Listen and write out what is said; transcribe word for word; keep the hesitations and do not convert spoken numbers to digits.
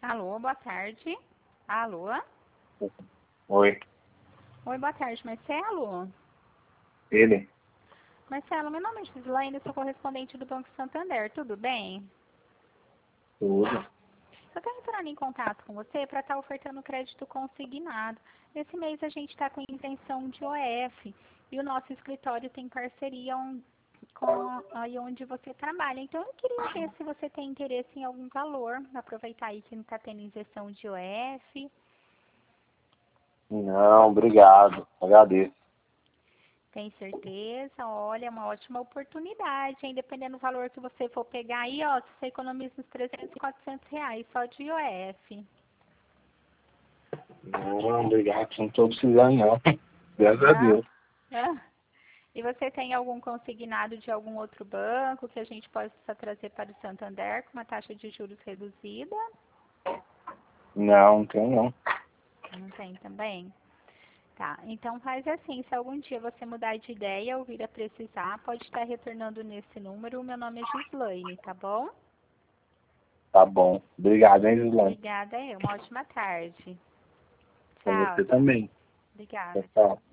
Alô, boa tarde. Alô? Oi, Oi, boa tarde, Marcelo? ele? Marcelo, meu nome é Gislaine, sou correspondente do Banco Santander, tudo bem? Tudo. Eu estou entrando em contato com você para estar ofertando crédito consignado. Esse mês a gente está com intenção de O F e o nosso escritório tem parceria on- com aí onde você trabalha. Então eu queria ver se você tem interesse em algum valor, aproveitar aí que não está tendo injeção de O F. Não, obrigado. Agradeço. Tem certeza? Olha, é uma ótima oportunidade, hein? Dependendo do valor que você for pegar aí, ó, você economiza uns trezentos, quatrocentos reais só de I O F. Não, obrigado. Não estou precisando, não. Graças a Não? Deus. Ah. E você tem algum consignado de algum outro banco que a gente possa trazer para o Santander com uma taxa de juros reduzida? Não, não tenho, não. Não tem também? Tá, então faz assim, se algum dia você mudar de ideia ou vir a precisar, pode estar retornando nesse número. O meu nome é Gislaine, tá bom? Tá bom. Obrigado, hein, Gislane? Obrigada, eu. Uma ótima tarde. Pra Tchau, você também. Tchau, obrigada. tchau.